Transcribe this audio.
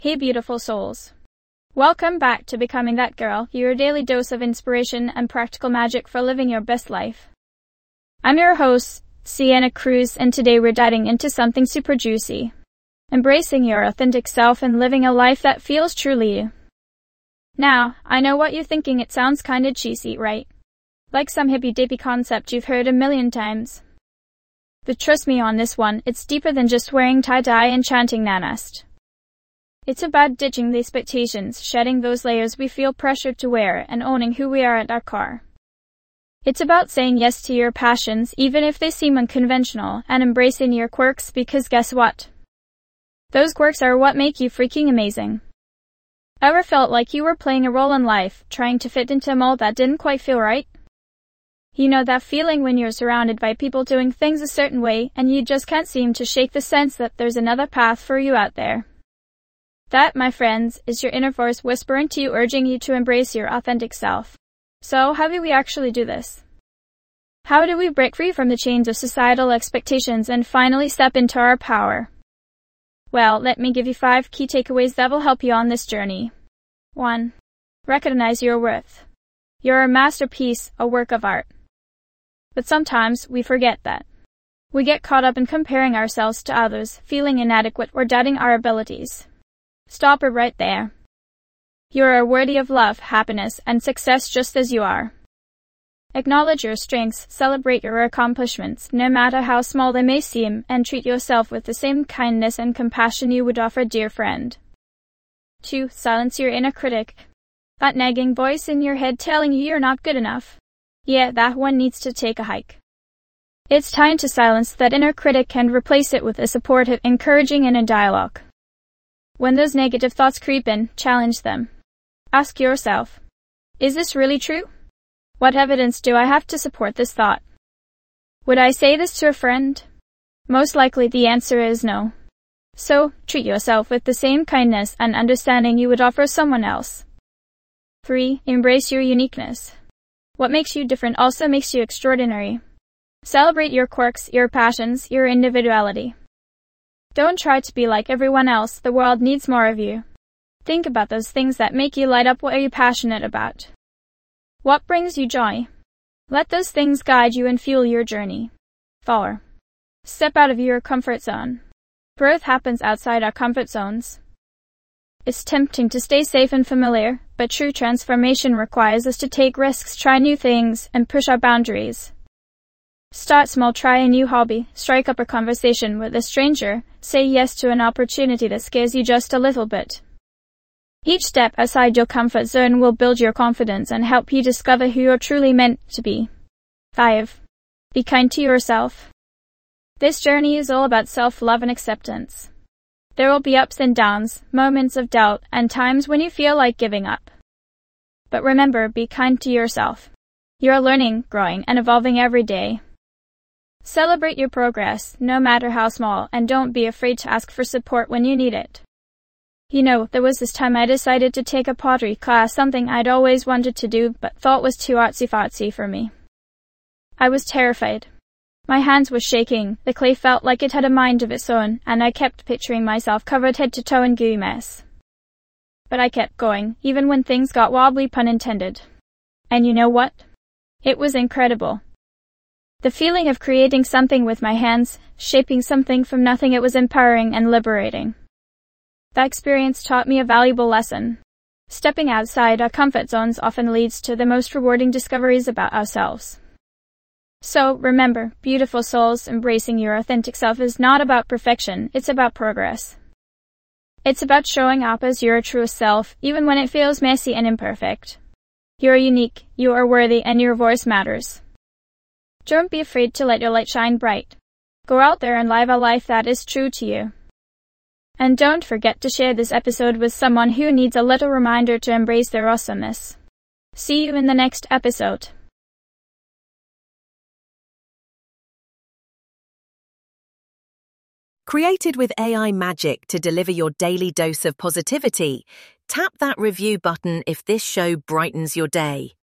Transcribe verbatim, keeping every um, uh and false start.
Hey beautiful souls. Welcome back to Becoming That Girl, your daily dose of inspiration and practical magic for living your best life. I'm your host, Sienna Cruz, and today we're diving into something super juicy. Embracing your authentic self and living a life that feels truly you. Now, I know what you're thinking, it sounds kinda cheesy, right? Like some hippy-dippy concept you've heard a million times. But trust me on this one, it's deeper than just wearing tie-dye and chanting Namaste. It's about ditching the expectations, shedding those layers we feel pressured to wear, and owning who we are at our core. It's about saying yes to your passions, even if they seem unconventional, and embracing your quirks, because guess what? Those quirks are what make you freaking amazing. Ever felt like you were playing a role in life, trying to fit into a mold that didn't quite feel right? You know that feeling when you're surrounded by people doing things a certain way, and you just can't seem to shake the sense that there's another path for you out there. That, my friends, is your inner voice whispering to you, urging you to embrace your authentic self. So, how do we actually do this? How do we break free from the chains of societal expectations and finally step into our power? Well, let me give you five key takeaways that will help you on this journey. one. Recognize your worth. You're a masterpiece, a work of art. But sometimes we forget that. We get caught up in comparing ourselves to others, feeling inadequate or doubting our abilities. Stop it right there. You are worthy of love, happiness, and success just as you are. Acknowledge your strengths, celebrate your accomplishments, no matter how small they may seem, and treat yourself with the same kindness and compassion you would offer a dear friend. two. Silence your inner critic. That nagging voice in your head telling you you're not good enough. Yeah, that one needs to take a hike. It's time to silence that inner critic and replace it with a supportive, encouraging inner dialogue. When those negative thoughts creep in, challenge them. Ask yourself, is this really true? What evidence do I have to support this thought? Would I say this to a friend? Most likely the answer is no. So, treat yourself with the same kindness and understanding you would offer someone else. three. Embrace your uniqueness. What makes you different also makes you extraordinary. Celebrate your quirks, your passions, your individuality. Don't try to be like everyone else, the world needs more of you. Think about those things that make you light up. What are you passionate about? What brings you joy? Let those things guide you and fuel your journey. four. Step out of your comfort zone. Growth happens outside our comfort zones. It's tempting to stay safe and familiar, but true transformation requires us to take risks, try new things, and push our boundaries. Start small, try a new hobby, strike up a conversation with a stranger, say yes to an opportunity that scares you just a little bit. Each step outside your comfort zone will build your confidence and help you discover who you're truly meant to be. five. Be kind to yourself. This journey is all about self-love and acceptance. There will be ups and downs, moments of doubt, and times when you feel like giving up. But remember, be kind to yourself. You're learning, growing, and evolving every day. Celebrate your progress, no matter how small, and don't be afraid to ask for support when you need it. You know, there was this time I decided to take a pottery class, something I'd always wanted to do but thought was too artsy-fartsy for me. I was terrified. My hands were shaking, the clay felt like it had a mind of its own, and I kept picturing myself covered head to toe in gooey mess. But I kept going, even when things got wobbly, pun intended. And you know what? It was incredible. The feeling of creating something with my hands, shaping something from nothing, it was empowering and liberating. That experience taught me a valuable lesson. Stepping outside our comfort zones often leads to the most rewarding discoveries about ourselves. So, remember, beautiful souls, embracing your authentic self is not about perfection, it's about progress. It's about showing up as your truest self, even when it feels messy and imperfect. You're unique, you are worthy, and your voice matters. Don't be afraid to let your light shine bright. Go out there and live a life that is true to you. And don't forget to share this episode with someone who needs a little reminder to embrace their awesomeness. See you in the next episode. Created with A I magic to deliver your daily dose of positivity, tap that review button if this show brightens your day.